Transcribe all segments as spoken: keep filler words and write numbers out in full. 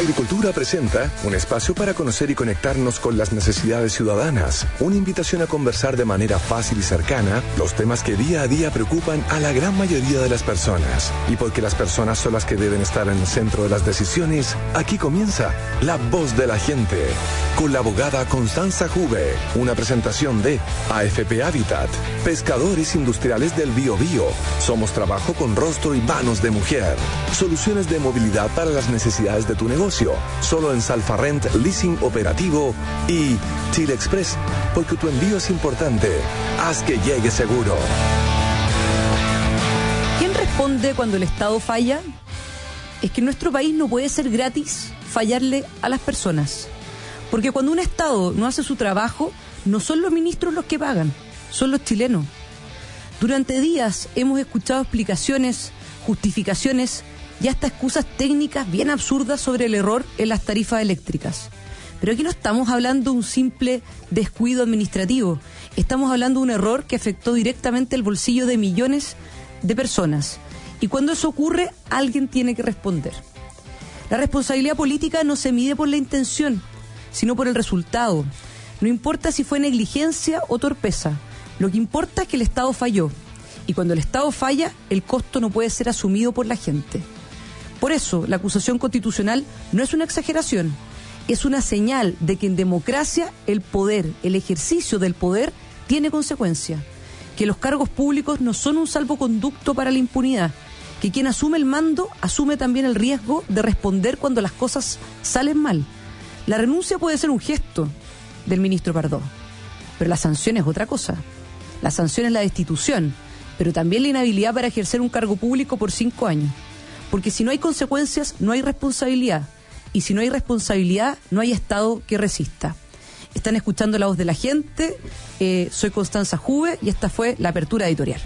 Agricultura presenta un espacio para conocer y conectarnos con las necesidades ciudadanas. Una invitación a conversar de manera fácil y cercana los temas que día a día preocupan a la gran mayoría de las personas. Y porque las personas son las que deben estar en el centro de las decisiones, aquí comienza La Voz de la Gente, con la abogada Constanza Juve. Una presentación de A F P Habitat, Pescadores Industriales del Biobío. Somos trabajo con rostro y manos de mujer. Soluciones de movilidad para las necesidades de tu negocio. Solo en Salfarrent Leasing Operativo y Chile Express, porque tu envío es importante. Haz que llegue seguro. ¿Quién responde cuando el Estado falla? Es que en nuestro país no puede ser gratis fallarle a las personas. Porque cuando un Estado no hace su trabajo, no son los ministros los que pagan, son los chilenos. Durante días hemos escuchado explicaciones, justificaciones y hasta excusas técnicas bien absurdas sobre el error en las tarifas eléctricas. Pero aquí no estamos hablando de un simple descuido administrativo, estamos hablando de un error que afectó directamente el bolsillo de millones de personas. Y cuando eso ocurre, alguien tiene que responder. La responsabilidad política no se mide por la intención, sino por el resultado. No importa si fue negligencia o torpeza, lo que importa es que el Estado falló. Y cuando el Estado falla, el costo no puede ser asumido por la gente. Por eso, la acusación constitucional no es una exageración, es una señal de que en democracia el poder, el ejercicio del poder, tiene consecuencias. Que los cargos públicos no son un salvoconducto para la impunidad, que quien asume el mando asume también el riesgo de responder cuando las cosas salen mal. La renuncia puede ser un gesto del ministro Pardo, pero la sanción es otra cosa. La sanción es la destitución, pero también la inhabilidad para ejercer un cargo público por cinco años. Porque si no hay consecuencias, no hay responsabilidad. Y si no hay responsabilidad, no hay Estado que resista. Están escuchando La Voz de la Gente. Eh, soy Constanza Juve y esta fue la apertura editorial.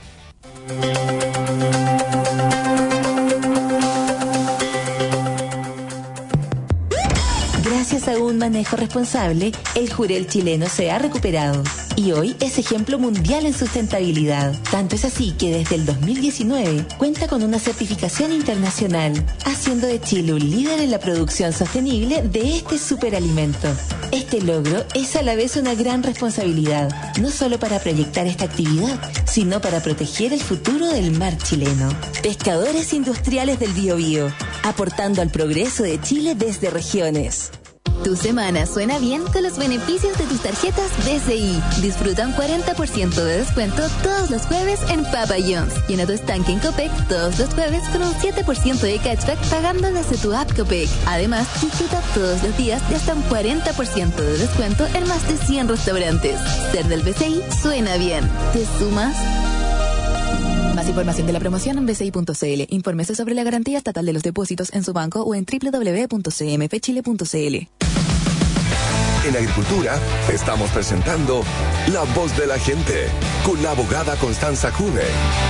Gracias a un manejo responsable, el jurel chileno se ha recuperado. Y hoy es ejemplo mundial en sustentabilidad. Tanto es así que desde el dos mil diecinueve cuenta con una certificación internacional, haciendo de Chile un líder en la producción sostenible de este superalimento. Este logro es a la vez una gran responsabilidad, no solo para proyectar esta actividad, sino para proteger el futuro del mar chileno. Pescadores Industriales del Biobío, aportando al progreso de Chile desde regiones. Tu semana suena bien con los beneficios de tus tarjetas B C I. Disfruta un cuarenta por ciento de descuento todos los jueves en Papa John's. Llena tu estanque en Copec todos los jueves con un siete por ciento de cashback pagando desde tu app Copec. Además, disfruta todos los días de hasta un cuarenta por ciento de descuento en más de cien restaurantes. Ser del B C I suena bien. ¿Te sumas? Más información de la promoción en b c i punto c l. Infórmese sobre la garantía estatal de los depósitos en su banco o en doble u doble u doble u punto c m f chile punto c l. En Agricultura estamos presentando La Voz de la Gente, con la abogada Constanza Juve.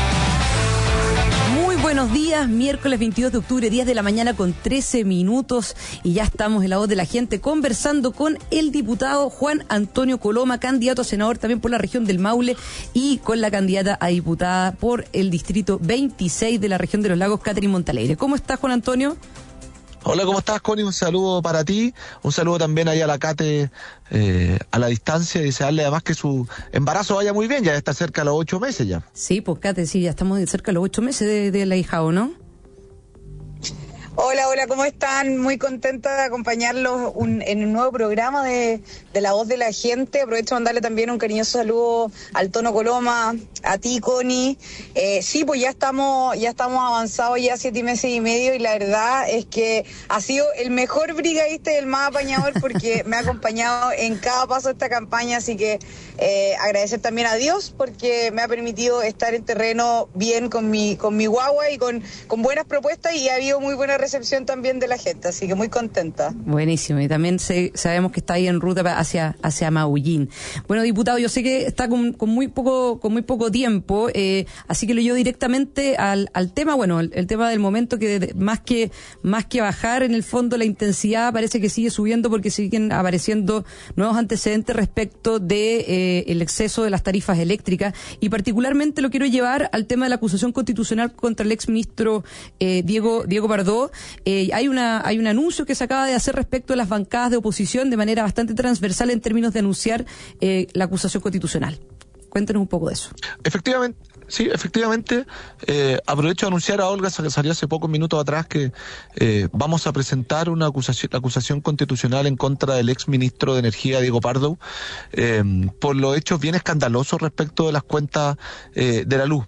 Muy buenos días, miércoles veintidós de octubre, diez de la mañana con trece minutos, y ya estamos en La Voz de la Gente conversando con el diputado Juan Antonio Coloma, candidato a senador también por la región del Maule, y con la candidata a diputada por el distrito veintiséis de la región de los Lagos, Catherine Montalegre. ¿Cómo estás, Juan Antonio? Hola, ¿cómo estás, Connie? Un saludo para ti, un saludo también ahí a la Cate eh, a la distancia, y desearle además que su embarazo vaya muy bien, ya está cerca de los ocho meses ya. Sí, pues Cate, sí, ya estamos cerca de los ocho meses de, de la hija, ¿o no? Hola, hola, ¿cómo están? Muy contenta de acompañarlos un, en un nuevo programa de, de La Voz de la Gente. Aprovecho de mandarle también un cariñoso saludo al Tono Coloma, a ti, Connie. Eh, sí, pues ya estamos ya estamos avanzados ya siete meses y medio, y la verdad es que ha sido el mejor brigadista y el más apañador porque me ha acompañado en cada paso de esta campaña, así que eh, agradecer también a Dios porque me ha permitido estar en terreno bien con mi con mi guagua y con, con buenas propuestas, y ha habido muy buena recepción también de la gente, así que muy contenta. Buenísimo, y también se, sabemos que está ahí en ruta hacia hacia Maullín. Bueno, diputado, yo sé que está con, con muy poco con muy poco tiempo, eh, así que lo llevo directamente al, al tema, bueno, el, el tema del momento, que de, más que más que bajar, en el fondo la intensidad parece que sigue subiendo porque siguen apareciendo nuevos antecedentes respecto de eh, el exceso de las tarifas eléctricas, y particularmente lo quiero llevar al tema de la acusación constitucional contra el exministro eh, Diego Diego Pardo, eh, hay una hay un anuncio que se acaba de hacer respecto a las bancadas de oposición de manera bastante transversal en términos de anunciar eh, la acusación constitucional. Cuéntenos un poco de eso. Efectivamente, sí, efectivamente, eh, aprovecho de anunciar a Olga, que salió hace pocos minutos atrás, que eh, vamos a presentar una acusación, acusación constitucional en contra del ex ministro de Energía, Diego Pardo, eh, por los hechos bien escandalosos respecto de las cuentas eh, de la luz.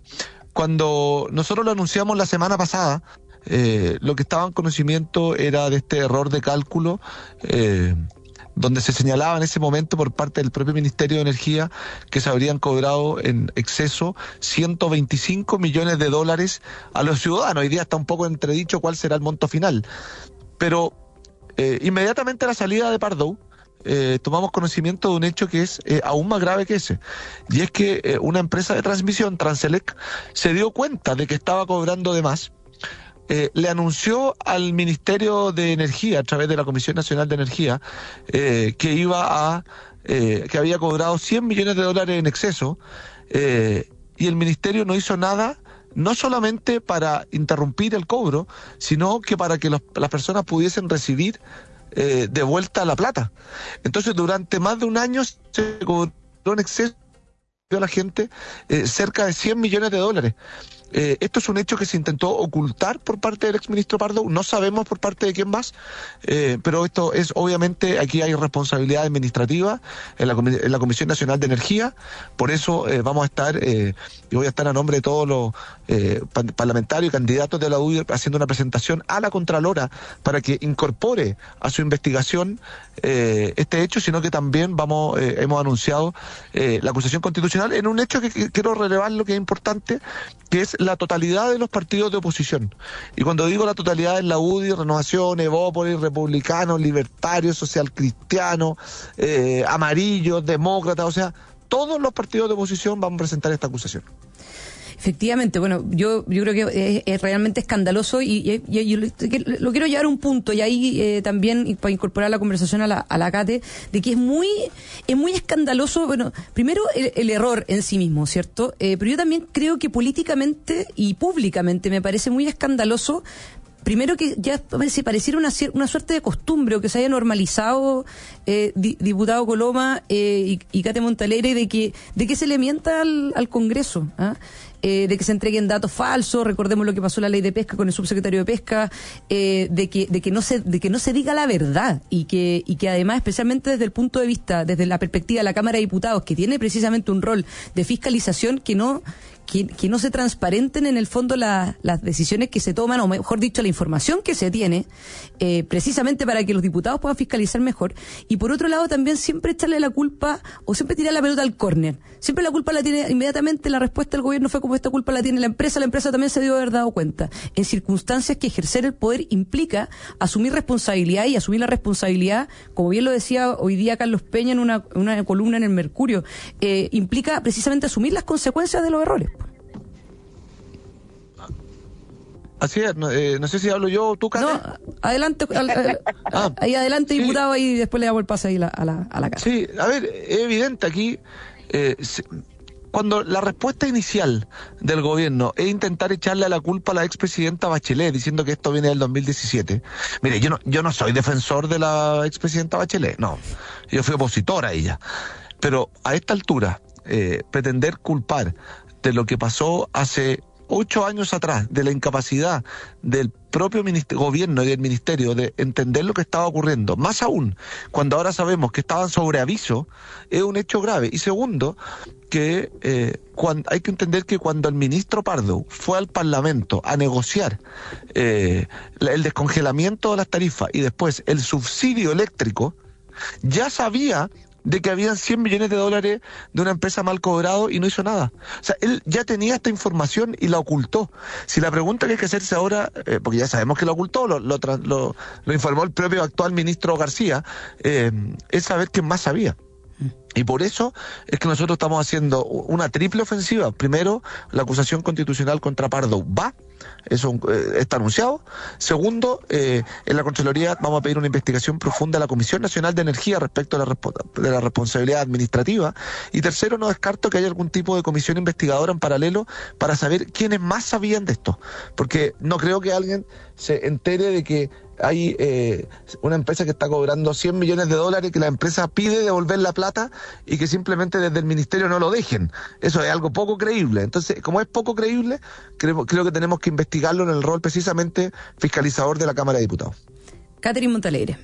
Cuando nosotros lo anunciamos la semana pasada, eh, lo que estaba en conocimiento era de este error de cálculo, eh, donde se señalaba en ese momento por parte del propio Ministerio de Energía que se habrían cobrado en exceso ciento veinticinco millones de dólares a los ciudadanos. Hoy día está un poco entredicho cuál será el monto final. Pero eh, inmediatamente a la salida de Pardo, eh, tomamos conocimiento de un hecho que es eh, aún más grave que ese. Y es que eh, una empresa de transmisión, Transelec, se dio cuenta de que estaba cobrando de más. Eh, le anunció al Ministerio de Energía, a través de la Comisión Nacional de Energía, eh, que iba a, eh, que había cobrado cien millones de dólares en exceso, eh, y el Ministerio no hizo nada, no solamente para interrumpir el cobro, sino que para que los, las personas pudiesen recibir eh, de vuelta la plata. Entonces, durante más de un año se cobró en exceso a la gente eh, cerca de cien millones de dólares. Eh, esto es un hecho que se intentó ocultar por parte del exministro Pardo, no sabemos por parte de quién más, eh, pero esto es, obviamente, aquí hay responsabilidad administrativa en la, en la Comisión Nacional de Energía, por eso eh, vamos a estar, eh, y voy a estar a nombre de todos los eh, parlamentarios y candidatos de la U I R haciendo una presentación a la Contralora para que incorpore a su investigación eh, este hecho, sino que también vamos eh, hemos anunciado eh, la acusación constitucional en un hecho que, que quiero relevar, lo que es importante, que es la totalidad de los partidos de oposición. Y cuando digo la totalidad, es la U D I, Renovación, Evópolis, Republicanos, Libertarios, Social Cristiano, eh, Amarillos, Demócratas, o sea, todos los partidos de oposición van a presentar esta acusación. Efectivamente, bueno, yo yo creo que es, es realmente escandaloso y, y, y, y lo, lo quiero llevar a un punto, y ahí eh, también para incorporar la conversación a la, a la Cate, de que es muy es muy escandaloso, bueno, primero el, el error en sí mismo, ¿cierto? Eh, pero yo también creo que políticamente y públicamente me parece muy escandaloso. Primero que ya se pareciera una, una suerte de costumbre, o que se haya normalizado, eh, di, diputado Coloma eh, y, y Cate Montalegre, de que de que se le mienta al, al Congreso, ¿ah? eh, de que se entreguen datos falsos. Recordemos lo que pasó en la ley de pesca con el subsecretario de Pesca, eh, de que de que no se de que no se diga la verdad, y que y que además, especialmente desde el punto de vista, desde la perspectiva de la Cámara de Diputados, que tiene precisamente un rol de fiscalización, que no Que, que no se transparenten en el fondo la, las decisiones que se toman, o mejor dicho, la información que se tiene, eh, precisamente para que los diputados puedan fiscalizar mejor. Y por otro lado, también siempre echarle la culpa, o siempre tirar la pelota al córner. Siempre la culpa la tiene inmediatamente, la respuesta del gobierno fue como esta culpa la tiene la empresa, la empresa también se dio haber dado cuenta. En circunstancias que ejercer el poder implica asumir responsabilidad, y asumir la responsabilidad, como bien lo decía hoy día Carlos Peña en una, una columna en el Mercurio, eh, implica precisamente asumir las consecuencias de los errores. Así es, no, eh, no sé si hablo yo o tú, Cate. No, adelante, al, al, ah, ahí adelante, sí, diputado, ahí después le damos el pase ahí la, a, la, a la casa. Sí, a ver, es evidente aquí, eh, cuando la respuesta inicial del gobierno es intentar echarle a la culpa a la expresidenta Bachelet, diciendo que esto viene del dos mil diecisiete. Mire, yo no, yo no soy defensor de la expresidenta Bachelet, no, yo fui opositor a ella. Pero a esta altura, eh, pretender culpar de lo que pasó hace ocho años atrás, de la incapacidad del propio gobierno y del ministerio de entender lo que estaba ocurriendo, más aún cuando ahora sabemos que estaban sobre aviso, es un hecho grave. Y segundo, que eh, cuando, hay que entender que cuando el ministro Pardo fue al Parlamento a negociar eh, el descongelamiento de las tarifas y después el subsidio eléctrico, ya sabía de que habían cien millones de dólares de una empresa mal cobrado y no hizo nada. O sea, él ya tenía esta información y la ocultó. Si la pregunta que hay que hacerse ahora, eh, porque ya sabemos que la ocultó, lo, lo, lo, lo informó el propio actual ministro García, eh, es saber quién más sabía. Y por eso es que nosotros estamos haciendo una triple ofensiva. Primero, la acusación constitucional contra Pardo va, eso eh, está anunciado. Segundo, eh, en la Contraloría vamos a pedir una investigación profunda a la Comisión Nacional de Energía respecto a la, de la responsabilidad administrativa. Y tercero, no descarto que haya algún tipo de comisión investigadora en paralelo para saber quiénes más sabían de esto. Porque no creo que alguien se entere de que hay eh, una empresa que está cobrando cien millones de dólares, que la empresa pide devolver la plata y que simplemente desde el ministerio no lo dejen. Eso es algo poco creíble. Entonces, como es poco creíble, creo, creo que tenemos que investigarlo en el rol precisamente fiscalizador de la Cámara de Diputados. Catherine Montalegre.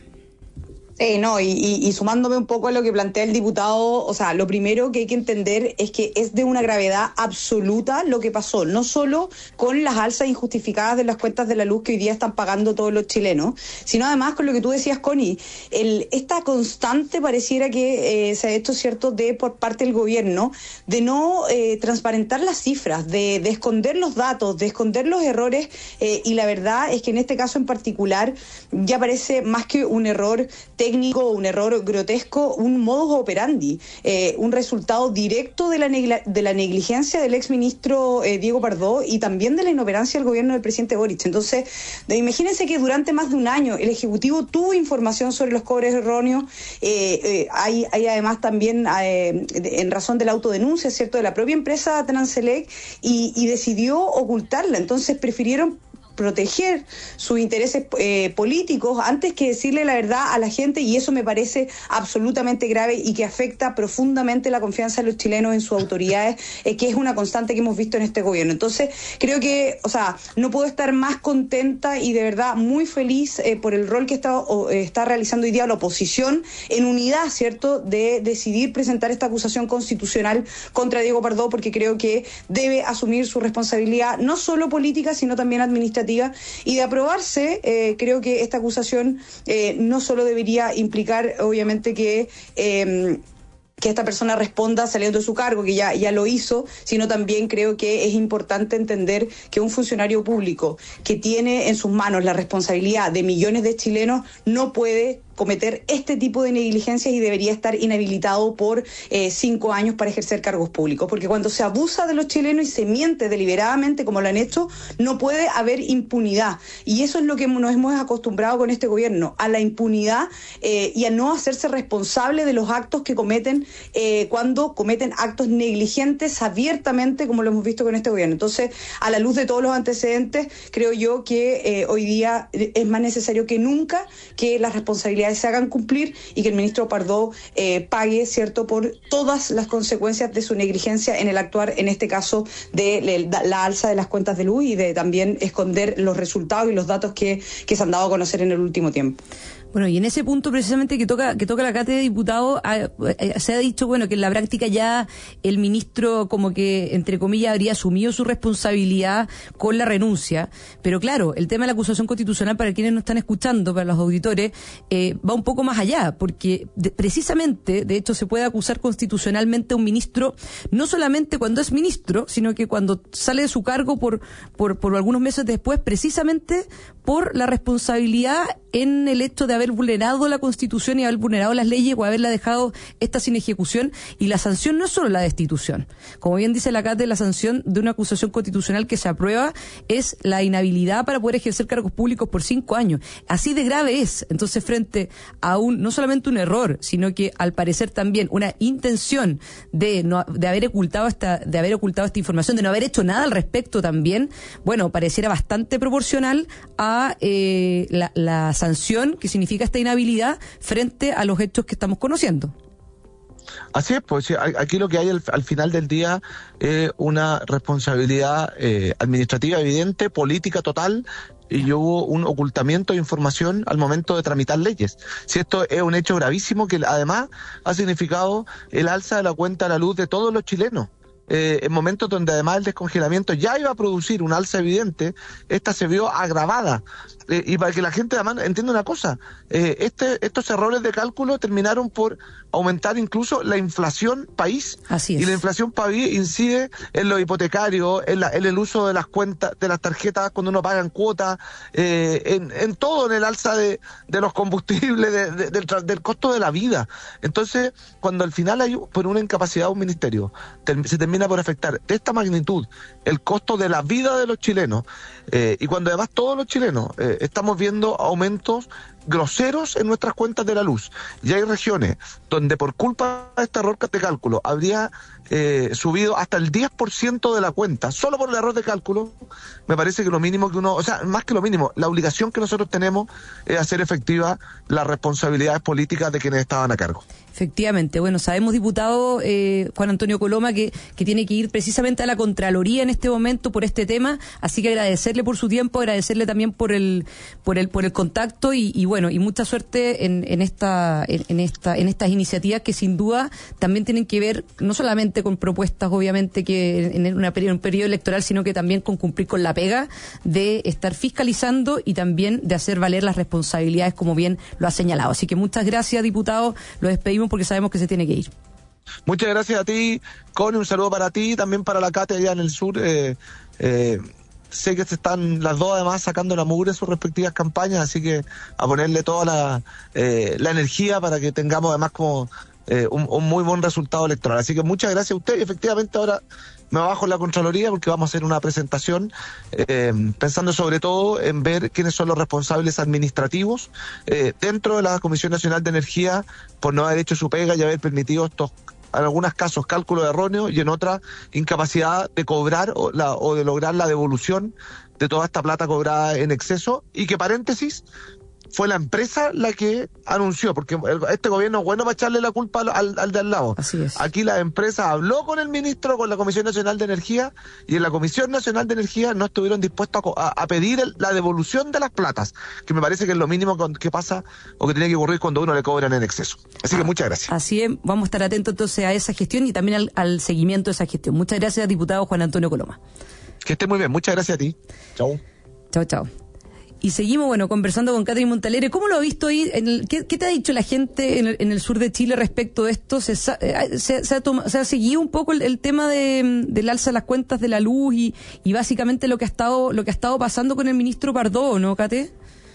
Eh, no, y, y, y sumándome un poco a lo que plantea el diputado, o sea, lo primero que hay que entender es que es de una gravedad absoluta lo que pasó, no solo con las alzas injustificadas de las cuentas de la luz que hoy día están pagando todos los chilenos, sino además con lo que tú decías, Connie, el, esta constante pareciera que eh, se ha hecho, cierto, de por parte del gobierno, de no eh, transparentar las cifras, de, de esconder los datos, de esconder los errores, eh, y la verdad es que en este caso en particular ya parece más que un error técnico, técnico, un error grotesco, un modus operandi, eh, un resultado directo de la, negla, de la negligencia del exministro eh, Diego Pardo y también de la inoperancia del gobierno del presidente Boric. Entonces, de, imagínense que durante más de un año el Ejecutivo tuvo información sobre los cobres erróneos, eh, eh, hay, hay además también, eh, en razón de la autodenuncia, ¿cierto?, de la propia empresa Transelec, y, y decidió ocultarla. Entonces prefirieron proteger sus intereses eh, políticos antes que decirle la verdad a la gente, y eso me parece absolutamente grave y que afecta profundamente la confianza de los chilenos en sus autoridades, eh, que es una constante que hemos visto en este gobierno. Entonces, creo que, o sea, no puedo estar más contenta y de verdad muy feliz eh, por el rol que está, o, eh, está realizando hoy día la oposición en unidad, ¿cierto?, de decidir presentar esta acusación constitucional contra Diego Pardo, porque creo que debe asumir su responsabilidad no solo política, sino también administrativa. Y de aprobarse, eh, creo que esta acusación eh, no solo debería implicar, obviamente, que... Eh, que esta persona responda saliendo de su cargo, que ya, ya lo hizo, sino también creo que es importante entender que un funcionario público que tiene en sus manos la responsabilidad de millones de chilenos no puede cometer este tipo de negligencias y debería estar inhabilitado por eh, cinco años para ejercer cargos públicos, porque cuando se abusa de los chilenos y se miente deliberadamente como lo han hecho, no puede haber impunidad, y eso es lo que nos hemos acostumbrado con este gobierno, a la impunidad eh, y a no hacerse responsable de los actos que cometen eh, cuando cometen actos negligentes abiertamente, como lo hemos visto con este gobierno. Entonces, a la luz de todos los antecedentes, creo yo que eh, hoy día es más necesario que nunca que las responsabilidades se hagan cumplir y que el ministro Pardo eh, pague, ¿cierto?, por todas las consecuencias de su negligencia en el actuar, en este caso, de la, la alza de las cuentas de luz y de también esconder los resultados y los datos que, que se han dado a conocer en el último tiempo. Bueno, y en ese punto precisamente que toca que toca la cátedra de diputados, se ha dicho, bueno, que en la práctica ya el ministro como que, entre comillas, habría asumido su responsabilidad con la renuncia, pero claro, el tema de la acusación constitucional, para quienes nos están escuchando, para los auditores, eh, va un poco más allá, porque de, precisamente, de hecho, se puede acusar constitucionalmente a un ministro, no solamente cuando es ministro, sino que cuando sale de su cargo por, por, por algunos meses después, precisamente por la responsabilidad en el hecho de haber vulnerado la Constitución y haber vulnerado las leyes o haberla dejado esta sin ejecución. Y la sanción no es solo la destitución. Como bien dice la Cate, la sanción de una acusación constitucional que se aprueba es la inhabilidad para poder ejercer cargos públicos por cinco años. Así de grave es. Entonces, frente a un, no solamente un error, sino que al parecer también una intención de no, de haber ocultado esta, de haber ocultado esta información, de no haber hecho nada al respecto también, bueno, pareciera bastante proporcional a eh, la, la sanción que significa esta inhabilidad frente a los hechos que estamos conociendo. Así es, pues aquí lo que hay al, al final del día es una responsabilidad eh, administrativa evidente, política total, y hubo un ocultamiento de información al momento de tramitar leyes. Si esto es un hecho gravísimo que además ha significado el alza de la cuenta a la luz de todos los chilenos. eh, en momentos donde además el descongelamiento ya iba a producir un alza evidente, esta se vio agravada. Eh, y para que la gente además entienda una cosa, eh, este, estos errores de cálculo terminaron por aumentar incluso la inflación país. Así es. Y la inflación país incide en los hipotecarios, en, la, en el uso de las cuentas, de las tarjetas cuando uno paga en cuotas, eh, en, en todo, en el alza de, de los combustibles, de, de, del, del costo de la vida. Entonces, cuando al final hay por una incapacidad de un ministerio, ter, se termina por afectar de esta magnitud el costo de la vida de los chilenos, eh, y cuando además todos los chilenos eh, estamos viendo aumentos groseros en nuestras cuentas de la luz, y hay regiones donde por culpa de este error de cálculo habría eh, subido hasta el diez por ciento de la cuenta, solo por el error de cálculo, me parece que lo mínimo que uno, o sea, más que lo mínimo, la obligación que nosotros tenemos es hacer efectiva las responsabilidades políticas de quienes estaban a cargo. Efectivamente, bueno, sabemos, diputado eh, Juan Antonio Coloma, que, que tiene que ir precisamente a la Contraloría en este momento por este tema, así que agradecerle por su tiempo, agradecerle también por el por el por el contacto y, y bueno, y mucha suerte en, en esta en, en esta en estas iniciativas que sin duda también tienen que ver no solamente con propuestas, obviamente, que en una peri- un periodo electoral, sino que también con cumplir con la pega de estar fiscalizando y también de hacer valer las responsabilidades, como bien lo ha señalado. Así que muchas gracias, diputado, lo despedimos porque sabemos que se tiene que ir. Muchas gracias a ti, Connie, un saludo para ti, también para la Cate allá en el sur. Eh, eh, sé que se están las dos además sacando la mugre en sus respectivas campañas, así que a ponerle toda la, eh, la energía para que tengamos además como eh, un, un muy buen resultado electoral. Así que muchas gracias a usted, y efectivamente ahora me bajo en la Contraloría porque vamos a hacer una presentación eh, pensando sobre todo en ver quiénes son los responsables administrativos eh, dentro de la Comisión Nacional de Energía por no haber hecho su pega y haber permitido estos, en algunos casos, cálculos erróneos y en otras, incapacidad de cobrar o, la, o de lograr la devolución de toda esta plata cobrada en exceso, y que, paréntesis, fue la empresa la que anunció, porque este gobierno es bueno para echarle la culpa al, al de al lado. Así es. Aquí la empresa habló con el ministro, con la Comisión Nacional de Energía, y en la Comisión Nacional de Energía no estuvieron dispuestos a, a pedir el, la devolución de las platas, que me parece que es lo mínimo que pasa o que tiene que ocurrir cuando uno le cobran en exceso. Así que muchas gracias. Así es, vamos a estar atentos entonces a esa gestión y también al, al seguimiento de esa gestión. Muchas gracias, diputado Juan Antonio Coloma. Que esté muy bien, muchas gracias a ti. Chau. Chao, chao. Y seguimos, bueno, conversando con Catherine Montalegre. ¿Cómo lo ha visto ahí? En el, ¿qué, ¿Qué te ha dicho la gente en el, en el sur de Chile respecto de esto? ¿Se, se, se, se, ha, toma, se ha seguido un poco el, el tema de, del alza de las cuentas de la luz y, y básicamente lo que ha estado lo que ha estado pasando con el ministro Pardo, ¿no, Cate?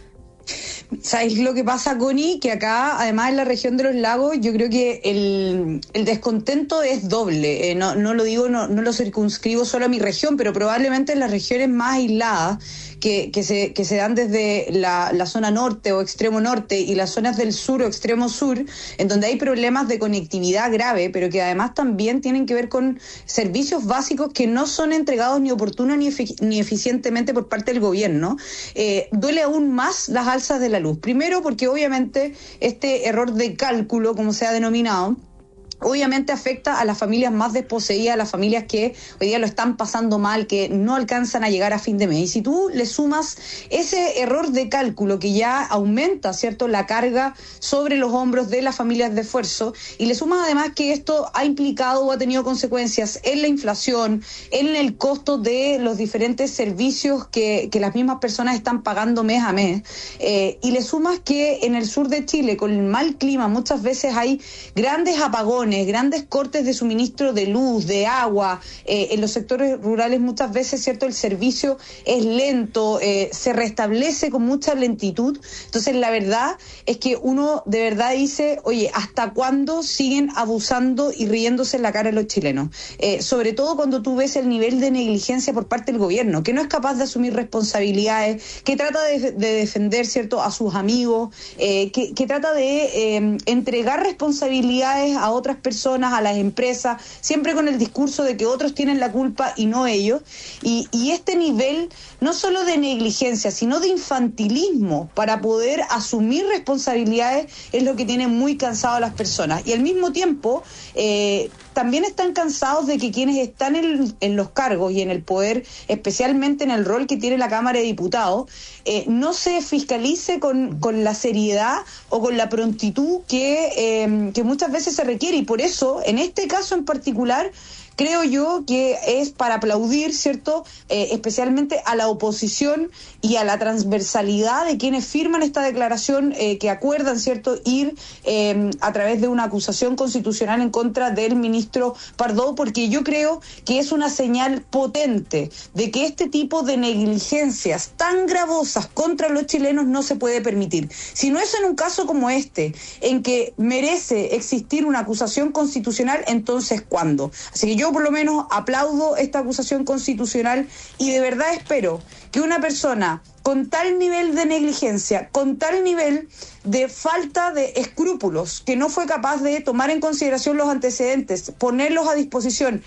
¿Sabes lo que pasa, Connie? Que acá, además en la región de los lagos, yo creo que el, el descontento es doble. Eh, no, no lo digo, no, no lo circunscribo solo a mi región, pero probablemente en las regiones más aisladas que, que, se, que se dan desde la, la zona norte o extremo norte y las zonas del sur o extremo sur, en donde hay problemas de conectividad grave, pero que además también tienen que ver con servicios básicos que no son entregados ni oportunos ni, efic- ni eficientemente por parte del gobierno. Eh, duele aún más las alzas de la luz. Primero porque obviamente este error de cálculo, como se ha denominado, obviamente afecta a las familias más desposeídas, a las familias que hoy día lo están pasando mal, que no alcanzan a llegar a fin de mes. Y si tú le sumas ese error de cálculo que ya aumenta, ¿cierto?, la carga sobre los hombros de las familias de esfuerzo, y le sumas además que esto ha implicado o ha tenido consecuencias en la inflación, en el costo de los diferentes servicios que, que las mismas personas están pagando mes a mes, eh, y le sumas que en el sur de Chile, con el mal clima, muchas veces hay grandes apagones, grandes cortes de suministro de luz, de agua, eh, en los sectores rurales muchas veces, cierto, el servicio es lento, eh, se restablece con mucha lentitud. Entonces la verdad es que uno de verdad dice, oye, ¿hasta cuándo siguen abusando y riéndose en la cara de los chilenos? Eh, sobre todo cuando tú ves el nivel de negligencia por parte del gobierno, que no es capaz de asumir responsabilidades, que trata de, de defender, cierto, a sus amigos, eh, que, que trata de eh, entregar responsabilidades a otras personas, a las empresas, siempre con el discurso de que otros tienen la culpa y no ellos. Y, y este nivel, no solo de negligencia, sino de infantilismo para poder asumir responsabilidades, es lo que tiene muy cansado a las personas. Y al mismo tiempo, eh, también están cansados de que quienes están en, en los cargos y en el poder, especialmente en el rol que tiene la Cámara de Diputados, eh, no se fiscalice con, con la seriedad o con la prontitud que, eh, que muchas veces se requiere. Y por eso, en este caso en particular, creo yo que es para aplaudir, ¿cierto?, eh, especialmente a la oposición y a la transversalidad de quienes firman esta declaración, eh, que acuerdan, ¿cierto?, ir eh, a través de una acusación constitucional en contra del ministro Pardo, porque yo creo que es una señal potente de que este tipo de negligencias tan gravosas contra los chilenos no se puede permitir. Si no es en un caso como este, en que merece existir una acusación constitucional, entonces ¿cuándo? Así que yo por lo menos aplaudo esta acusación constitucional y de verdad espero que una persona con tal nivel de negligencia, con tal nivel de falta de escrúpulos, que no fue capaz de tomar en consideración los antecedentes, ponerlos a disposición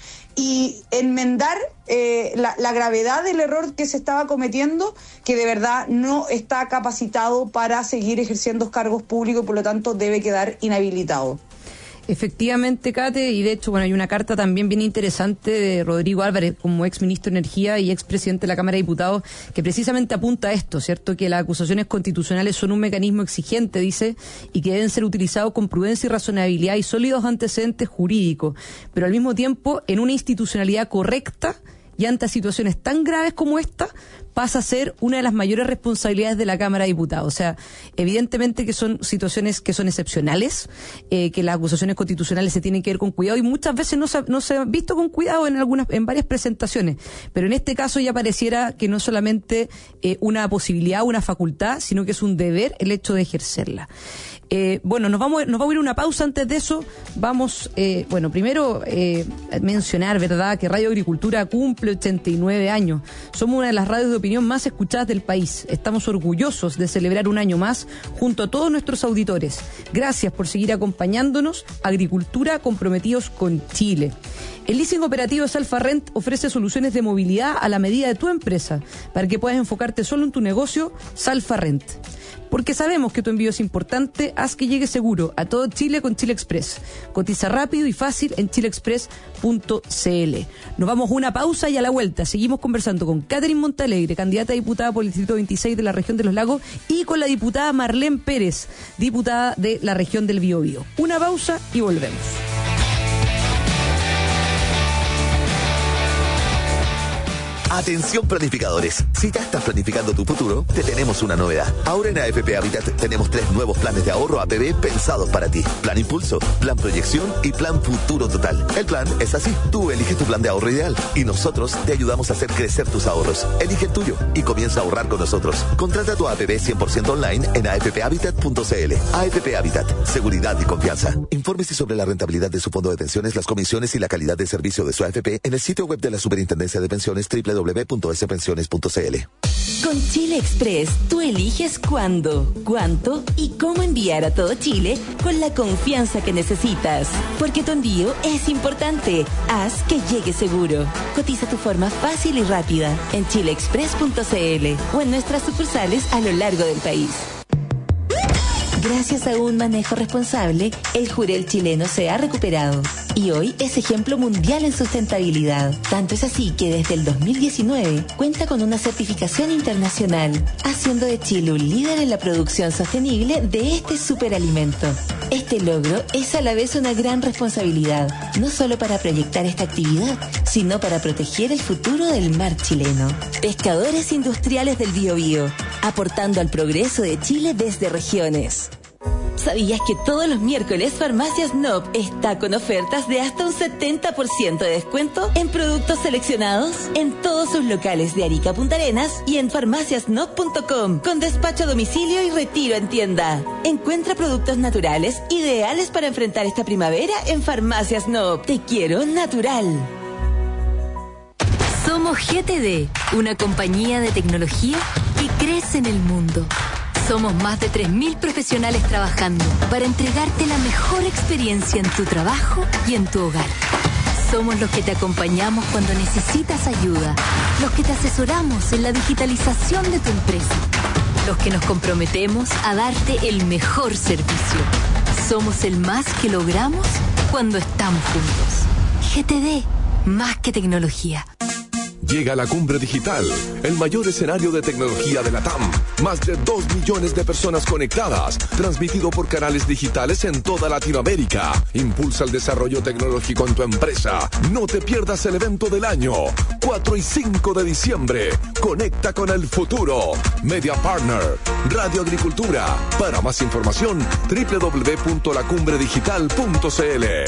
y enmendar eh, la, la gravedad del error que se estaba cometiendo, que de verdad no está capacitado para seguir ejerciendo cargos públicos y por lo tanto debe quedar inhabilitado. Efectivamente, Kate, y de hecho, bueno, hay una carta también bien interesante de Rodrigo Álvarez, como ex ministro de Energía y ex presidente de la Cámara de Diputados, que precisamente apunta a esto, ¿cierto? Que las acusaciones constitucionales son un mecanismo exigente, dice, y que deben ser utilizados con prudencia y razonabilidad y sólidos antecedentes jurídicos, pero al mismo tiempo en una institucionalidad correcta y ante situaciones tan graves como esta, pasa a ser una de las mayores responsabilidades de la Cámara de Diputados. O sea, evidentemente que son situaciones que son excepcionales, eh, que las acusaciones constitucionales se tienen que ver con cuidado y muchas veces no se, no se han visto con cuidado en algunas, en varias presentaciones. Pero en este caso ya pareciera que no es solamente eh, una posibilidad, una facultad, sino que es un deber el hecho de ejercerla. Eh, bueno, nos vamos, nos vamos a ir a una pausa. Antes de eso, vamos, eh, bueno, primero eh, mencionar, ¿verdad?, que Radio Agricultura cumple ochenta y nueve años. Somos una de las radios de opinión más escuchadas del país. Estamos orgullosos de celebrar un año más junto a todos nuestros auditores. Gracias por seguir acompañándonos. Agricultura, comprometidos con Chile. El leasing operativo de Salfa Rent ofrece soluciones de movilidad a la medida de tu empresa para que puedas enfocarte solo en tu negocio. Salfa Rent. Porque sabemos que tu envío es importante, haz que llegue seguro a todo Chile con Chile Express. Cotiza rápido y fácil en chile express punto c l. Nos vamos a una pausa y a la vuelta seguimos conversando con Catherine Montalegre, candidata a diputada por el Distrito veintiséis de la región de Los Lagos, y con la diputada Marlene Pérez, diputada de la región del Biobío. Una pausa y volvemos. Atención planificadores, si ya estás planificando tu futuro, te tenemos una novedad. Ahora en A F P Habitat tenemos tres nuevos planes de ahorro A P B pensados para ti. Plan Impulso, Plan Proyección y Plan Futuro Total. El plan es así, tú eliges tu plan de ahorro ideal y nosotros te ayudamos a hacer crecer tus ahorros. Elige el tuyo y comienza a ahorrar con nosotros. Contrata tu A P B cien por ciento online en a f p habitat punto c l. A F P Habitat, seguridad y confianza. Infórmese sobre la rentabilidad de su fondo de pensiones, las comisiones y la calidad de servicio de su A F P en el sitio web de la Superintendencia de Pensiones doble u doble u doble u punto s pensiones punto c l. Con Chile Express, tú eliges cuándo, cuánto y cómo enviar a todo Chile con la confianza que necesitas. Porque tu envío es importante. Haz que llegue seguro. Cotiza tu forma fácil y rápida en chile express punto c l o en nuestras sucursales a lo largo del país. Gracias a un manejo responsable, el jurel chileno se ha recuperado y hoy es ejemplo mundial en sustentabilidad. Tanto es así que desde el dos mil diecinueve cuenta con una certificación internacional, haciendo de Chile un líder en la producción sostenible de este superalimento. Este logro es a la vez una gran responsabilidad, no solo para proyectar esta actividad, sino para proteger el futuro del mar chileno. Pescadores Industriales del Biobío, aportando al progreso de Chile desde regiones. ¿Sabías que todos los miércoles Farmacias N O P está con ofertas de hasta un setenta por ciento de descuento en productos seleccionados? En todos sus locales de Arica, Punta Arenas y en farmacias n o p punto com, con despacho a domicilio y retiro en tienda. Encuentra productos naturales ideales para enfrentar esta primavera en Farmacias N O P. Te quiero natural. Somos G T D, una compañía de tecnología que crece en el mundo. Somos más de tres mil profesionales trabajando para entregarte la mejor experiencia en tu trabajo y en tu hogar. Somos los que te acompañamos cuando necesitas ayuda, los que te asesoramos en la digitalización de tu empresa, los que nos comprometemos a darte el mejor servicio. Somos el más que logramos cuando estamos juntos. G T D, más que tecnología. Llega la Cumbre Digital, el mayor escenario de tecnología de la T A M. Más de dos millones de personas conectadas, transmitido por canales digitales en toda Latinoamérica. Impulsa el desarrollo tecnológico en tu empresa. No te pierdas el evento del año, cuatro y cinco de diciembre. Conecta con el futuro. Media Partner, Radio Agricultura. Para más información, doble u doble u doble u punto la cumbre digital punto c l.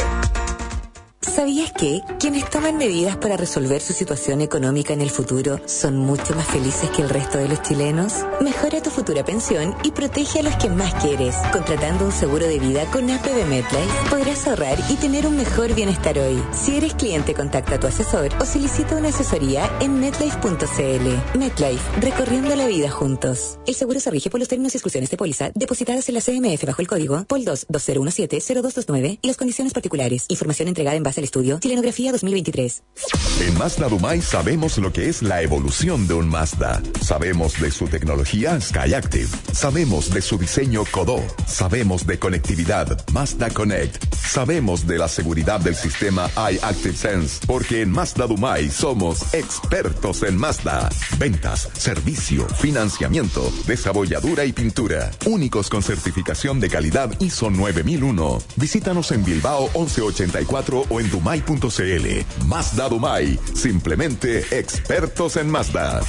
¿Sabías que quienes toman medidas para resolver su situación económica en el futuro son mucho más felices que el resto de los chilenos? Mejora tu futura pensión y protege a los que más quieres. Contratando un seguro de vida con A P B MetLife podrás ahorrar y tener un mejor bienestar hoy. Si eres cliente, contacta a tu asesor o solicita una asesoría en metlife punto c l. MetLife, recorriendo la vida juntos. El seguro se rige por los términos y exclusiones de póliza depositadas en la C M F bajo el código P O L dos dos cero uno siete cero dos dos nueve y las condiciones particulares. Información entregada en base al estudio Chilenografía dos mil veintitrés. En Mazda Dumay sabemos lo que es la evolución de un Mazda. Sabemos de su tecnología Skyactiv. Sabemos de su diseño Kodō. Sabemos de conectividad Mazda Connect. Sabemos de la seguridad del sistema iActive-Sense. Porque en Mazda Dumay somos expertos en Mazda. Ventas, servicio, financiamiento, desabolladura y pintura. Únicos con certificación de calidad I S O nueve mil uno. Visítanos en Bilbao once ochenta y cuatro o en dumay punto c l. Mazda Dumay, simplemente expertos en Mazda.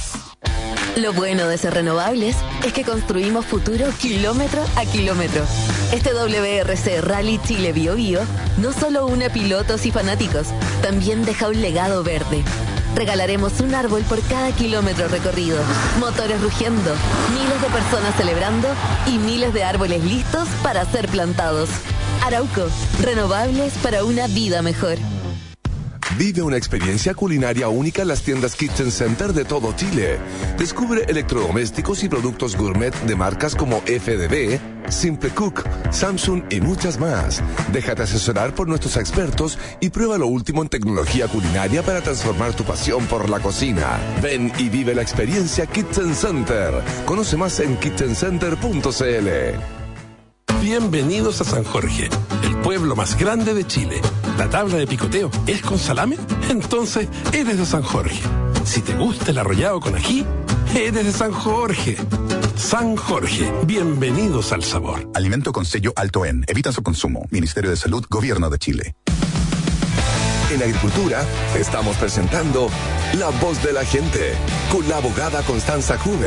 Lo bueno de ser renovables es que construimos futuro kilómetro a kilómetro. Este W R C Rally Chile Bio Bio no solo une pilotos y fanáticos, también deja un legado verde. Regalaremos un árbol por cada kilómetro recorrido, motores rugiendo, miles de personas celebrando y miles de árboles listos para ser plantados. Arauco, renovables para una vida mejor. Vive una experiencia culinaria única en las tiendas Kitchen Center de todo Chile. Descubre electrodomésticos y productos gourmet de marcas como F D B, Simple Cook, Samsung y muchas más. Déjate asesorar por nuestros expertos y prueba lo último en tecnología culinaria para transformar tu pasión por la cocina. Ven y vive la experiencia Kitchen Center. Conoce más en kitchen center punto c l. Bienvenidos a San Jorge, el pueblo más grande de Chile. ¿La tabla de picoteo es con salame? Entonces eres de San Jorge. Si te gusta el arrollado con ají, eres de San Jorge. San Jorge, bienvenidos al sabor. Alimento con sello alto en. Evita su consumo. Ministerio de Salud, Gobierno de Chile. En Agricultura estamos presentando La Voz de la Gente con la abogada Constanza Juve.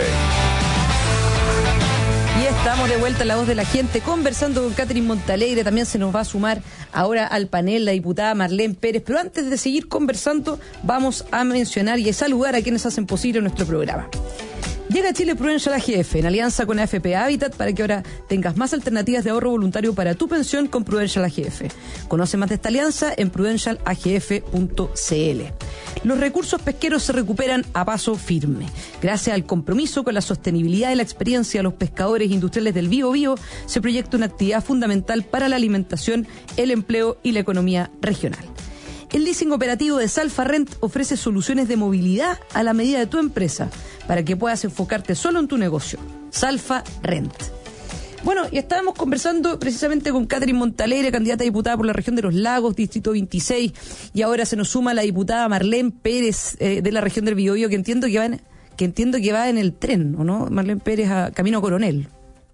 Y estamos de vuelta en La Voz de la Gente conversando con Catherine Montalegre. También se nos va a sumar ahora al panel la diputada Marlene Pérez. Pero antes de seguir conversando, vamos a mencionar y a saludar a quienes hacen posible nuestro programa. Llega a Chile Prudential A G F en alianza con A F P Habitat para que ahora tengas más alternativas de ahorro voluntario para tu pensión con Prudential A G F. Conoce más de esta alianza en prudential a g f punto c l. Los recursos pesqueros se recuperan a paso firme. Gracias al compromiso con la sostenibilidad y la experiencia de los pescadores industriales del Bío Bío, se proyecta una actividad fundamental para la alimentación, el empleo y la economía regional. El leasing operativo de Salfa Rent ofrece soluciones de movilidad a la medida de tu empresa para que puedas enfocarte solo en tu negocio. Salfa Rent. Bueno, y estábamos conversando precisamente con Catherine Montalegre, candidata a diputada por la región de Los Lagos, Distrito veintiséis, y ahora se nos suma la diputada Marlene Pérez eh, de la región del Biobío, que entiendo que va en, que entiendo que va en el tren, ¿o no? Marlene Pérez a camino a Coronel.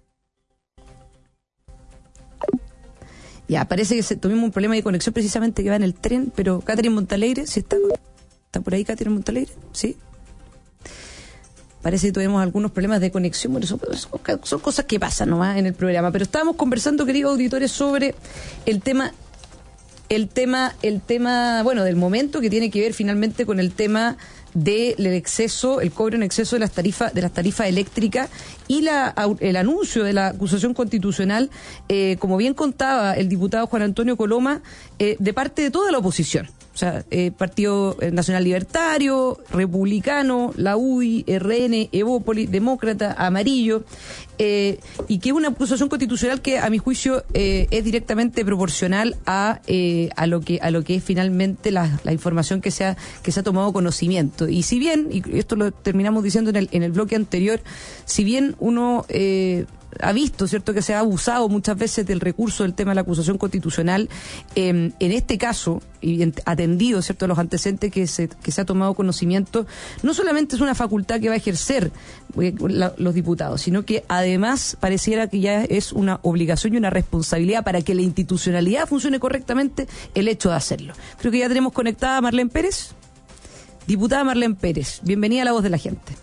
Ya, parece que se, tuvimos un problema de conexión precisamente que va en el tren, pero Catherine Montalegre, ¿sí está? ¿Está por ahí Catherine Montalegre? Sí. Parece que tuvimos algunos problemas de conexión, bueno, son, son, son cosas que pasan nomás en el programa. Pero estábamos conversando, queridos auditores, sobre el tema, el tema, el tema, bueno, del momento, que tiene que ver finalmente con el tema del exceso, el cobro en exceso de las tarifas, de las tarifas eléctricas y la, el anuncio de la acusación constitucional, eh, como bien contaba el diputado Juan Antonio Coloma, eh, de parte de toda la oposición. O sea, eh, Partido Nacional Libertario, Republicano, la U D I, R N, Evópolis, Demócrata, Amarillo, eh, y que es una acusación constitucional que, a mi juicio, eh, es directamente proporcional a eh, a lo que a lo que es finalmente la, la información que se ha que se ha tomado conocimiento. Y si bien, y esto lo terminamos diciendo en el en el bloque anterior, si bien uno eh, ha visto, ¿cierto?, que se ha abusado muchas veces del recurso del tema de la acusación constitucional. Eh, en este caso, y atendido, ¿cierto?, a los antecedentes que se, que se ha tomado conocimiento, no solamente es una facultad que va a ejercer eh, la, los diputados, sino que además pareciera que ya es una obligación y una responsabilidad para que la institucionalidad funcione correctamente el hecho de hacerlo. Creo que ya tenemos conectada a Marlene Pérez. Diputada Marlene Pérez, bienvenida a La Voz de la Gente.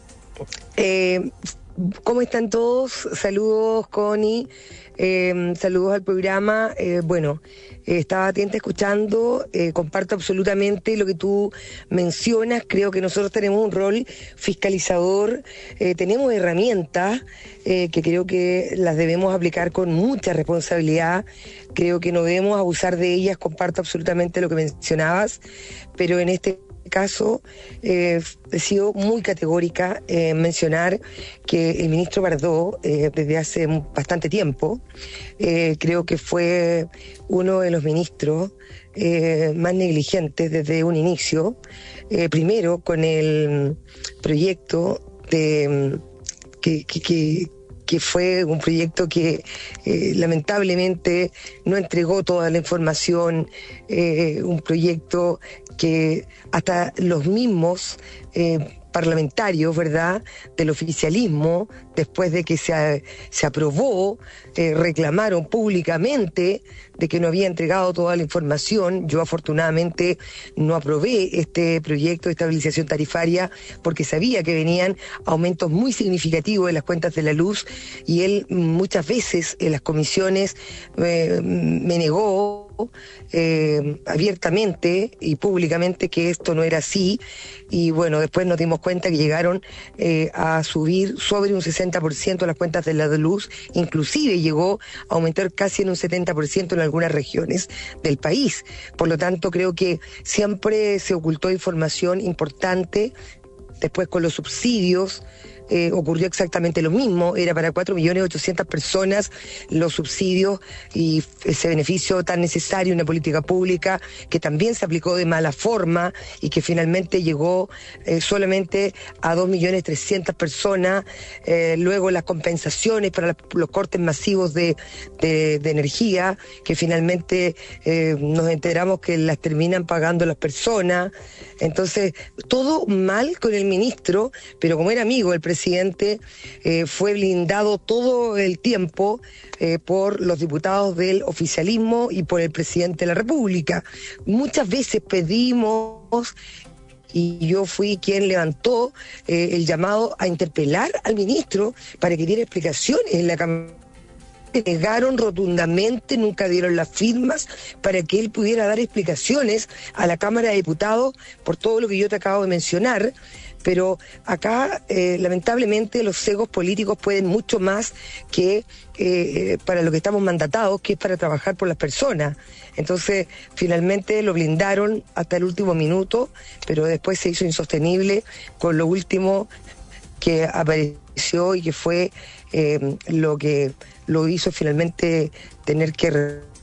Eh, ¿Cómo están todos? Saludos, Connie. Eh, saludos al programa. Eh, bueno, eh, estaba atenta escuchando, eh, comparto absolutamente lo que tú mencionas. Creo que nosotros tenemos un rol fiscalizador, eh, tenemos herramientas eh, que creo que las debemos aplicar con mucha responsabilidad. Creo que no debemos abusar de ellas, comparto absolutamente lo que mencionabas, pero en este caso eh, he sido muy categórica en mencionar que el ministro Bardó, eh, desde hace bastante tiempo, eh, creo que fue uno de los ministros eh, más negligentes desde un inicio, eh, primero con el proyecto de que, que, que que fue un proyecto que eh, lamentablemente no entregó toda la información, eh, un proyecto que hasta los mismos eh, parlamentarios, ¿verdad?, del oficialismo, después de que se, se aprobó, eh, reclamaron públicamente de que no había entregado toda la información. Yo afortunadamente no aprobé este proyecto de estabilización tarifaria porque sabía que venían aumentos muy significativos de las cuentas de la luz, y él muchas veces en las comisiones eh, me negó Eh, abiertamente y públicamente que esto no era así, y bueno, después nos dimos cuenta que llegaron eh, a subir sobre un sesenta por ciento las cuentas de la luz, inclusive llegó a aumentar casi en un setenta por ciento en algunas regiones del país. Por lo tanto, creo que siempre se ocultó información importante. Después, con los subsidios, Eh, ocurrió exactamente lo mismo, era para cuatro millones ochocientas personas los subsidios y ese beneficio tan necesario, una política pública que también se aplicó de mala forma y que finalmente llegó eh, solamente a dos millones trescientas personas. Eh, luego las compensaciones para la, los cortes masivos de, de, de energía, que finalmente eh, nos enteramos que las terminan pagando las personas. Entonces, todo mal con el ministro, pero como era amigo del presidente, presidente eh, fue blindado todo el tiempo eh, por los diputados del oficialismo y por el presidente de la República. Muchas veces pedimos, y yo fui quien levantó eh, el llamado a interpelar al ministro para que diera explicaciones en la Cámara. Negaron rotundamente, nunca dieron las firmas para que él pudiera dar explicaciones a la Cámara de Diputados por todo lo que yo te acabo de mencionar. Pero acá, eh, lamentablemente, los cegos políticos pueden mucho más que eh, para lo que estamos mandatados, que es para trabajar por las personas. Entonces, finalmente lo blindaron hasta el último minuto, pero después se hizo insostenible con lo último que apareció y que fue eh, lo que lo hizo finalmente tener que...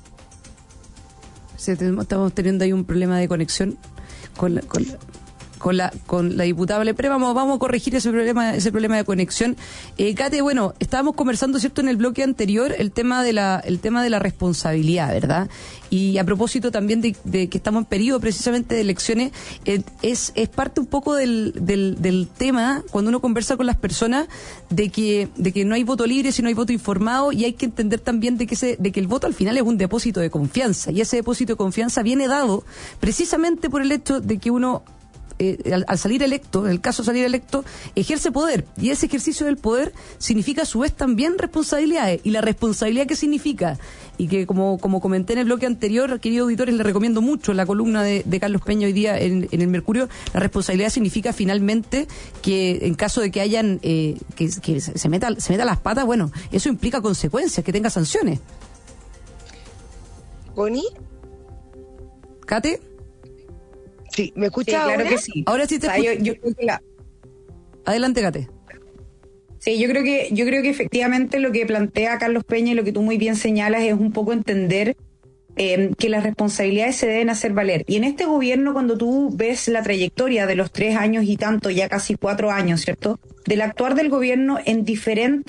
Sí, estamos teniendo ahí un problema de conexión con la... Con la... con la con la diputada, pero vamos vamos a corregir ese problema ese problema de conexión. Eh, Kate, bueno, estábamos conversando, cierto, en el bloque anterior el tema de la el tema de la responsabilidad, ¿verdad? Y a propósito también de, de que estamos en periodo precisamente de elecciones, eh, es es parte un poco del, del del tema cuando uno conversa con las personas de que de que no hay voto libre si no hay voto informado, y hay que entender también de que ese, de que el voto al final es un depósito de confianza, y ese depósito de confianza viene dado precisamente por el hecho de que uno Eh, al, al salir electo, en el caso de salir electo, ejerce poder, y ese ejercicio del poder significa a su vez también responsabilidades, y la responsabilidad que significa, y que como como comenté en el bloque anterior, queridos auditores, les recomiendo mucho la columna de, de Carlos Peña hoy día en, en el Mercurio. La responsabilidad significa finalmente que en caso de que hayan eh, que, que se meta se meta las patas, bueno, eso implica consecuencias, que tenga sanciones. ¿Connie? ¿Cate? Sí, ¿me escucha sí, claro ahora? que sí. Ahora sí te o sea, yo, yo creo que la... Adelante, Kate. Sí, yo creo que yo creo que efectivamente lo que plantea Carlos Peña y lo que tú muy bien señalas es un poco entender eh, que las responsabilidades se deben hacer valer. Y en este gobierno, cuando tú ves la trayectoria de los tres años y tanto, ya casi cuatro años, ¿cierto?, del actuar del gobierno en diferentes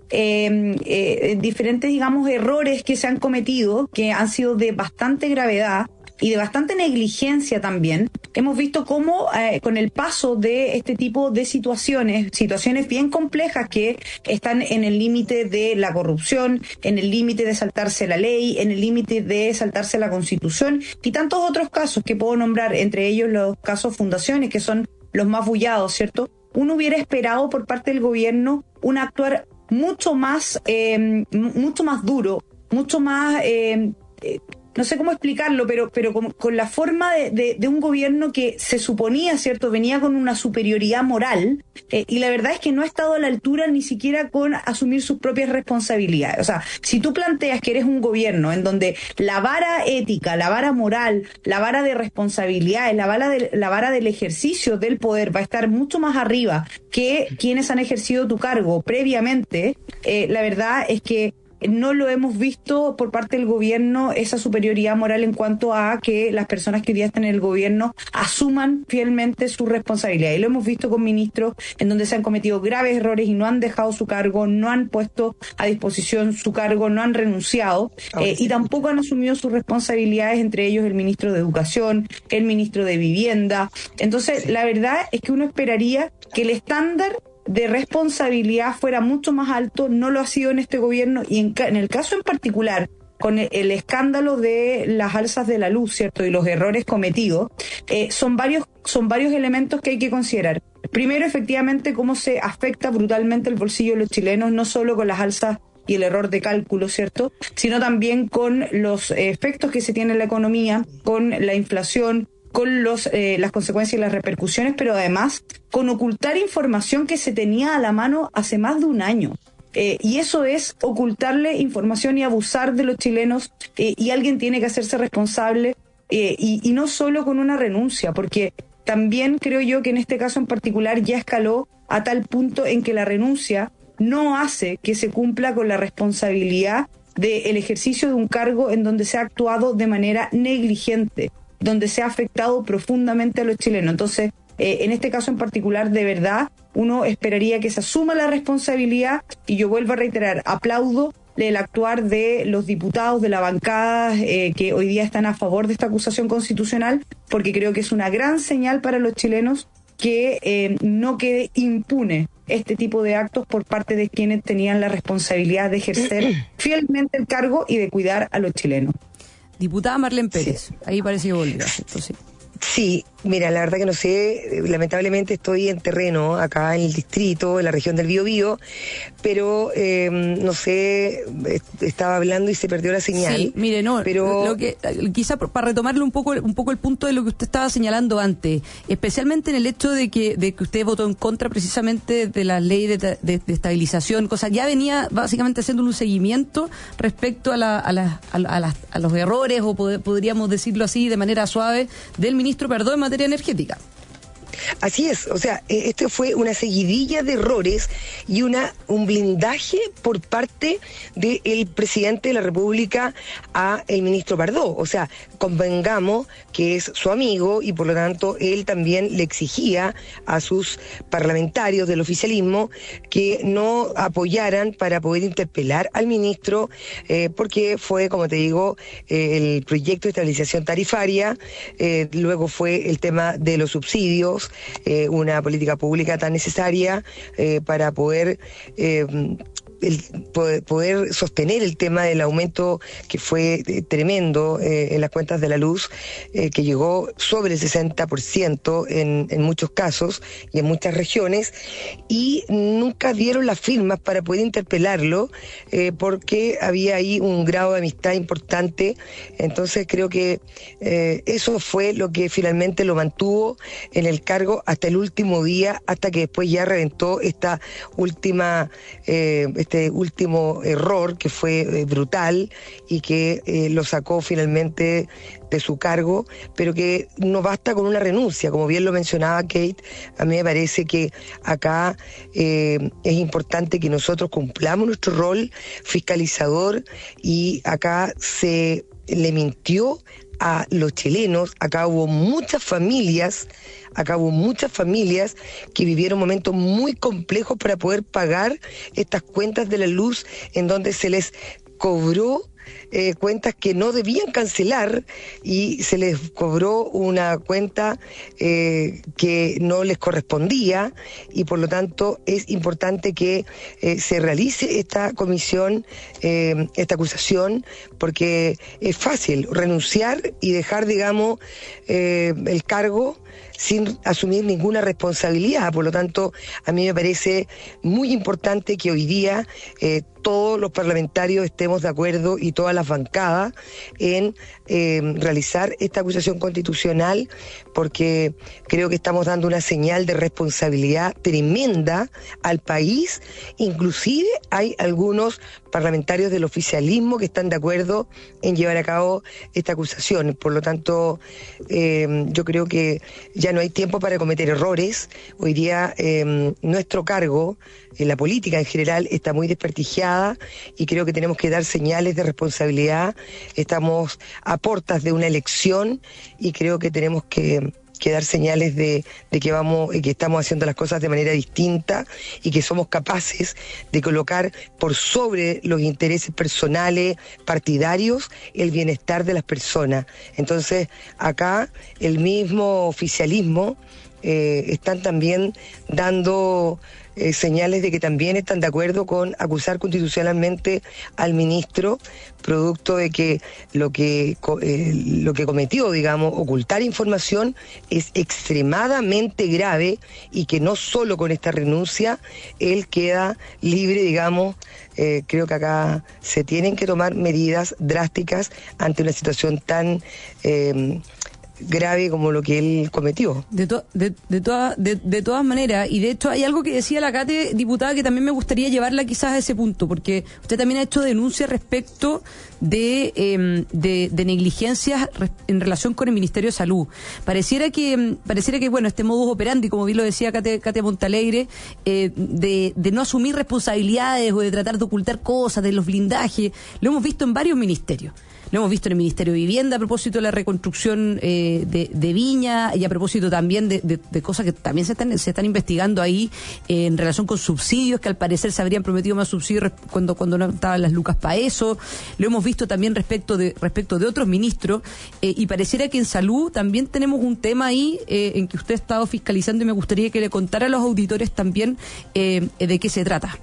eh, eh, diferentes, digamos, errores que se han cometido, que han sido de bastante gravedad y de bastante negligencia también. Hemos visto cómo eh, con el paso de este tipo de situaciones, situaciones bien complejas que están en el límite de la corrupción, en el límite de saltarse la ley, en el límite de saltarse la Constitución y tantos otros casos que puedo nombrar, entre ellos los casos fundaciones, que son los más bullados, ¿cierto? Uno hubiera esperado por parte del gobierno un actuar mucho más, eh, mucho más duro, mucho más... Eh, eh, no sé cómo explicarlo, pero pero con, con la forma de, de, de un gobierno que se suponía, ¿cierto?, venía con una superioridad moral, eh, y la verdad es que no ha estado a la altura ni siquiera con asumir sus propias responsabilidades. O sea, si tú planteas que eres un gobierno en donde la vara ética, la vara moral, la vara de responsabilidades, la vara, de, la vara del ejercicio del poder va a estar mucho más arriba que quienes han ejercido tu cargo previamente, eh, la verdad es que no lo hemos visto por parte del gobierno, esa superioridad moral en cuanto a que las personas que hoy día están en el gobierno asuman fielmente su responsabilidad. Y lo hemos visto con ministros en donde se han cometido graves errores y no han dejado su cargo, no han puesto a disposición su cargo, no han renunciado, eh, y tampoco han asumido sus responsabilidades, entre ellos el ministro de Educación, el ministro de Vivienda. Entonces, la verdad es que uno esperaría que el estándar de responsabilidad fuera mucho más alto, no lo ha sido en este gobierno, y en, en el caso en particular, con el, el escándalo de las alzas de la luz, ¿cierto?, y los errores cometidos, eh, son varios, son varios elementos que hay que considerar. Primero, efectivamente, cómo se afecta brutalmente el bolsillo de los chilenos, no solo con las alzas y el error de cálculo, ¿cierto?, sino también con los efectos que se tiene en la economía, con la inflación, con los eh, las consecuencias y las repercusiones, pero además con ocultar información que se tenía a la mano hace más de un año. Eh, y eso es ocultarle información y abusar de los chilenos, eh, y alguien tiene que hacerse responsable, eh, y, y no solo con una renuncia, porque también creo yo que en este caso en particular ya escaló a tal punto en que la renuncia no hace que se cumpla con la responsabilidad del ejercicio de un cargo en donde se ha actuado de manera negligente, donde se ha afectado profundamente a los chilenos. Entonces, eh, en este caso en particular, de verdad, uno esperaría que se asuma la responsabilidad, y yo vuelvo a reiterar, aplaudo el actuar de los diputados de la bancada eh, que hoy día están a favor de esta acusación constitucional, porque creo que es una gran señal para los chilenos que eh, no quede impune este tipo de actos por parte de quienes tenían la responsabilidad de ejercer fielmente el cargo y de cuidar a los chilenos. Diputada Marlene Pérez, sí. Ahí parece que volvió, ¿cierto? Sí. Sí, mira, la verdad que no sé, lamentablemente estoy en terreno acá en el distrito, en la región del Biobío, pero eh, no sé, estaba hablando y se perdió la señal. Sí, mire, no, pero lo que quizá para retomarle un poco un poco el punto de lo que usted estaba señalando antes, especialmente en el hecho de que de que usted votó en contra precisamente de la ley de, de, de estabilización, cosa ya venía básicamente haciendo un seguimiento respecto a la, a, la, a, la, a, las, a los errores, o pod- podríamos decirlo así de manera suave, del ministro Pardo en materia energética. Así es, o sea, esto fue una seguidilla de errores y una un blindaje por parte del presidente de la República a el ministro Pardo. O sea, convengamos que es su amigo y por lo tanto él también le exigía a sus parlamentarios del oficialismo que no apoyaran para poder interpelar al ministro, eh, porque fue, como te digo, eh, el proyecto de estabilización tarifaria, eh, luego fue el tema de los subsidios, Eh, una política pública tan necesaria eh, para poder, eh, el, poder poder sostener el tema del aumento que fue eh, tremendo eh, en las cuentas de la luz, eh, que llegó sobre el sesenta por ciento en, en muchos casos y en muchas regiones, y nunca dieron las firmas para poder interpelarlo, eh, porque había ahí un grado de amistad importante. Entonces creo que eh, eso fue lo que finalmente lo mantuvo en el cargo hasta el último día, hasta que después ya reventó esta última eh, este último error que fue eh, brutal y que eh, lo sacó finalmente de su cargo, pero que no basta con una renuncia, como bien lo mencionaba Kate. A mí me parece que acá eh, es importante que nosotros cumplamos nuestro rol fiscalizador, y acá se le mintió a los chilenos. Acá hubo muchas familias, acá hubo muchas familias que vivieron momentos muy complejos para poder pagar estas cuentas de la luz, en donde se les cobró Eh, cuentas que no debían cancelar y se les cobró una cuenta eh, que no les correspondía, y por lo tanto es importante que eh, se realice esta comisión, eh, esta acusación, porque es fácil renunciar y dejar, digamos, eh, el cargo sin asumir ninguna responsabilidad. Por lo tanto, a mí me parece muy importante que hoy día eh, todos los parlamentarios estemos de acuerdo, y todas las bancadas, en eh, realizar esta acusación constitucional, porque creo que estamos dando una señal de responsabilidad tremenda al país. Inclusive hay algunos parlamentarios del oficialismo que están de acuerdo en llevar a cabo esta acusación. Por lo tanto, eh, yo creo que ya no hay tiempo para cometer errores. Hoy día eh, nuestro cargo, en la política en general, está muy desprestigiada, y creo que tenemos que dar señales de responsabilidad. Estamos a puertas de una elección, y creo que tenemos que que dar señales de, de que vamos y que estamos haciendo las cosas de manera distinta, y que somos capaces de colocar por sobre los intereses personales, partidarios, el bienestar de las personas. Entonces, acá el mismo oficialismo eh, están también dando Eh, señales de que también están de acuerdo con acusar constitucionalmente al ministro, producto de que lo que eh, lo que cometió, digamos, ocultar información, es extremadamente grave, y que no solo con esta renuncia él queda libre, digamos. Eh, creo que acá se tienen que tomar medidas drásticas ante una situación tan eh, grave como lo que él cometió. De, to, de, de, toda, de, de todas maneras, y de hecho hay algo que decía la Cate, diputada, que también me gustaría llevarla quizás a ese punto, porque usted también ha hecho denuncias respecto de, eh, de, de negligencias en relación con el Ministerio de Salud. Pareciera que, pareciera que bueno, este modus operandi, como bien lo decía Cate, Cate Montalegre, eh, de, de no asumir responsabilidades o de tratar de ocultar cosas, de los blindajes, lo hemos visto en varios ministerios. Lo hemos visto en el Ministerio de Vivienda a propósito de la reconstrucción eh, de, de Viña, y a propósito también de, de, de cosas que también se están, se están investigando ahí eh, en relación con subsidios, que al parecer se habrían prometido más subsidios cuando, cuando no estaban las lucas para eso. Lo hemos visto también respecto de, respecto de otros ministros, eh, y pareciera que en salud también tenemos un tema ahí eh, en que usted ha estado fiscalizando, y me gustaría que le contara a los auditores también eh, de qué se trata.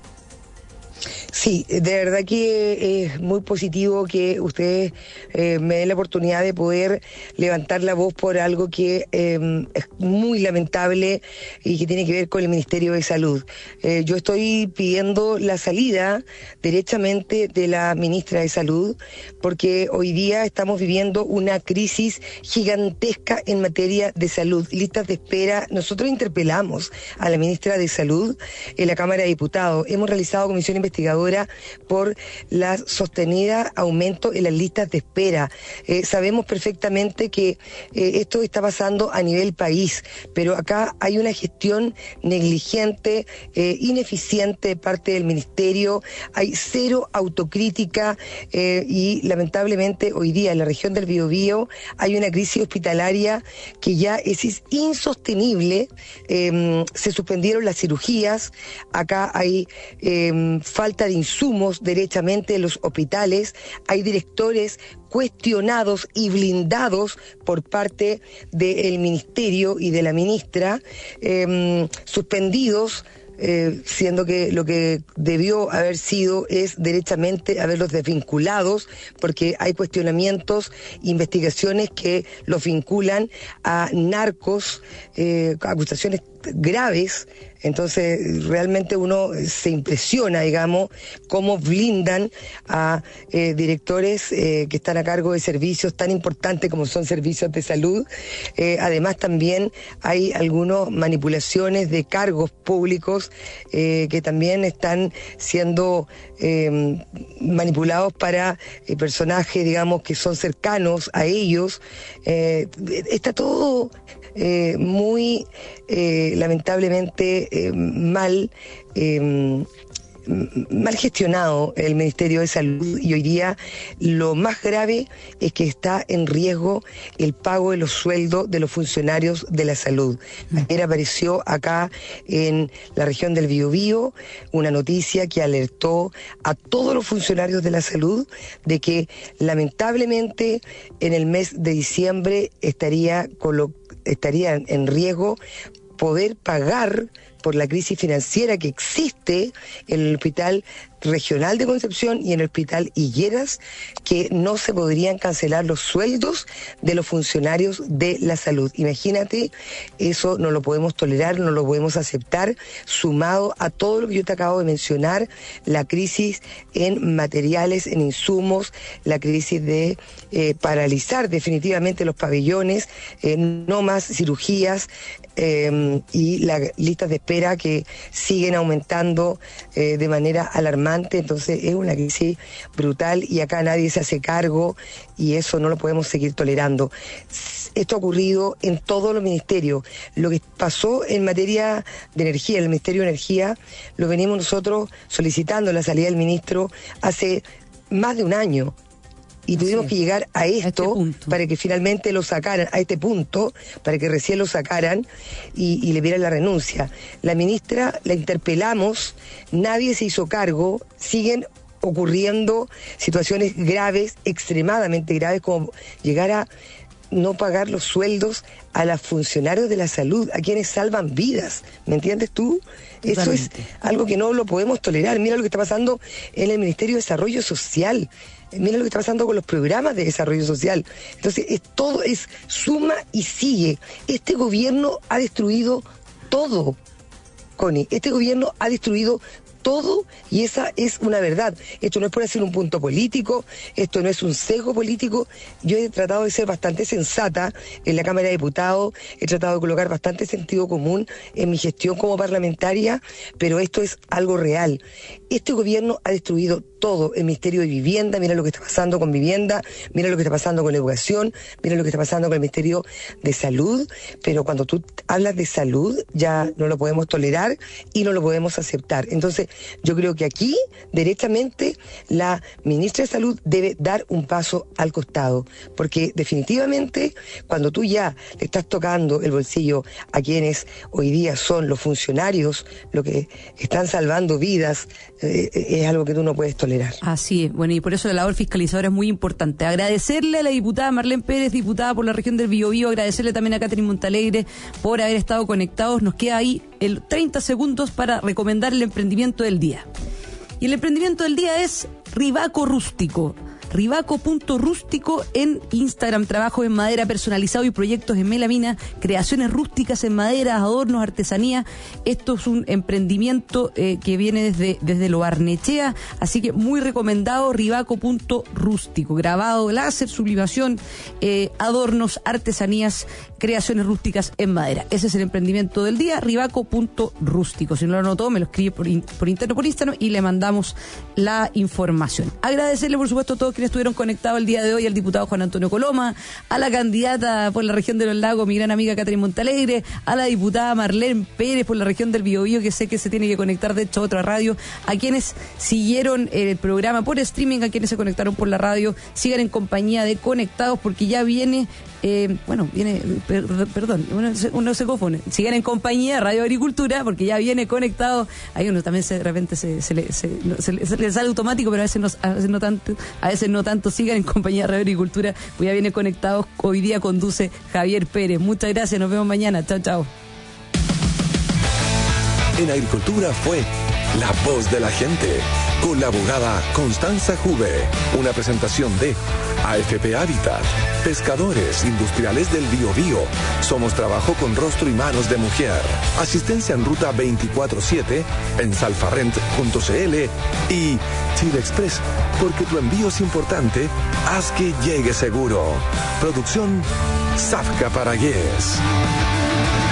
Sí, de verdad que es muy positivo que ustedes eh, me den la oportunidad de poder levantar la voz por algo que eh, es muy lamentable y que tiene que ver con el Ministerio de Salud. Eh, yo estoy pidiendo la salida derechamente de la ministra de Salud, porque hoy día estamos viviendo una crisis gigantesca en materia de salud, listas de espera. Nosotros interpelamos a la ministra de Salud en la Cámara de Diputados. Hemos realizado comisión investigadora por la sostenida aumento en las listas de espera. Eh, sabemos perfectamente que eh, esto está pasando a nivel país, pero acá hay una gestión negligente, eh, ineficiente de parte del Ministerio, hay cero autocrítica eh, y lamentablemente hoy día en la región del Biobío hay una crisis hospitalaria que ya es, es insostenible. Eh, se suspendieron las cirugías, acá hay eh, falta de insumos derechamente en los hospitales, hay directores cuestionados y blindados por parte del Ministerio y de la ministra, eh, suspendidos, eh, siendo que lo que debió haber sido es derechamente haberlos desvinculados, porque hay cuestionamientos, investigaciones que los vinculan a narcos, eh, acusaciones graves. Entonces realmente uno se impresiona, digamos, cómo blindan a eh, directores eh, que están a cargo de servicios tan importantes como son servicios de salud. Eh, además también hay algunas manipulaciones de cargos públicos eh, que también están siendo eh, manipulados para eh, personajes, digamos, que son cercanos a ellos. Eh, está todo eh, muy eh, lamentablemente eh, mal eh, mal gestionado el Ministerio de Salud y hoy día lo más grave es que está en riesgo el pago de los sueldos de los funcionarios de la salud. Ayer apareció acá en la región del Biobío una noticia que alertó a todos los funcionarios de la salud de que lamentablemente en el mes de diciembre estaría, colo- estaría en riesgo poder pagar por la crisis financiera que existe en el Hospital Regional de Concepción y en el Hospital Higueras, que no se podrían cancelar los sueldos de los funcionarios de la salud. Imagínate, eso no lo podemos tolerar, no lo podemos aceptar, sumado a todo lo que yo te acabo de mencionar, la crisis en materiales, en insumos, la crisis de eh, paralizar definitivamente los pabellones, eh, no más cirugías, Eh, y las listas de espera que siguen aumentando eh, de manera alarmante. Entonces es una crisis brutal y acá nadie se hace cargo y eso no lo podemos seguir tolerando. Esto ha ocurrido en todos los ministerios. Lo que pasó en materia de energía, el Ministerio de Energía, lo venimos nosotros solicitando la salida del ministro hace más de un año. Y tuvimos que llegar a esto a este para que finalmente lo sacaran, a este punto, para que recién lo sacaran y, y le dieran la renuncia. La ministra la interpelamos, nadie se hizo cargo, siguen ocurriendo situaciones graves, extremadamente graves, como llegar a no pagar los sueldos a los funcionarios de la salud, a quienes salvan vidas, ¿me entiendes tú? Eso Totalmente. Es algo que no lo podemos tolerar. Mira lo que está pasando en el Ministerio de Desarrollo Social. Mira lo que está pasando con los programas de desarrollo social. Entonces, es, todo es suma y sigue. Este gobierno ha destruido todo, Connie. Este gobierno ha destruido todo y esa es una verdad. Esto no es por hacer un punto político, esto no es un sesgo político. Yo he tratado de ser bastante sensata en la Cámara de Diputados, he tratado de colocar bastante sentido común en mi gestión como parlamentaria, pero esto es algo real. Este gobierno ha destruido todo, el Ministerio de Vivienda, mira lo que está pasando con vivienda, mira lo que está pasando con educación, mira lo que está pasando con el Ministerio de Salud, pero cuando tú hablas de salud ya no lo podemos tolerar y no lo podemos aceptar. Entonces, yo creo que aquí, derechamente, la ministra de Salud debe dar un paso al costado, porque definitivamente, cuando tú ya le estás tocando el bolsillo a quienes hoy día son los funcionarios, lo que están salvando vidas, eh, es algo que tú no puedes tolerar. Así es, bueno, y por eso la labor fiscalizadora es muy importante. Agradecerle a la diputada Marlene Pérez, diputada por la región del Biobío, agradecerle también a Catherine Montalegre por haber estado conectados. Nos queda ahí el treinta segundos para recomendar el emprendimiento del día. Y el emprendimiento del día es Rivaco Rústico. rivaco punto rústico en Instagram, trabajo en madera personalizado y proyectos en melamina, creaciones rústicas en madera, adornos, artesanía. Esto es un emprendimiento eh, que viene desde, desde Lo Barnechea, así que muy recomendado, rivaco punto rústico, grabado láser, sublimación, eh, adornos, artesanías, creaciones rústicas en madera. Ese es el emprendimiento del día, rivaco punto rústico. Si no lo anotó, me lo escribe por, in, por interno, por Instagram y le mandamos la información. Agradecerle, por supuesto, a todos quienes estuvieron conectados el día de hoy, al diputado Juan Antonio Coloma, a la candidata por la región de los Lagos, mi gran amiga Catherine Montalegre, a la diputada Marlene Pérez por la región del Biobío, que sé que se tiene que conectar de hecho a otra radio, a quienes siguieron el programa por streaming, a quienes se conectaron por la radio, sigan en compañía de Conectados, porque ya viene, eh, bueno, viene, per, perdón, uno, uno se confunde, sigan en compañía de Radio Agricultura, porque ya viene Conectado. Ahí uno también se, de repente se, se, le, se, se, le, se le sale automático, pero a veces no, a veces no tanto, a veces no tanto. Sigan en compañía de Radio Agricultura, pues ya viene Conectados. Hoy día conduce Javier Pérez. Muchas gracias, nos vemos mañana. Chao, chao. En Agricultura fue La Voz de la Gente, con la abogada Constanza Juve. Una presentación de A F P Habitat, Pescadores Industriales del Biobío. Somos trabajo con rostro y manos de mujer. Asistencia en ruta veinticuatro siete en salfarrent punto c l y Chile Express, porque tu envío es importante, haz que llegue seguro. Producción Zafka Paragués.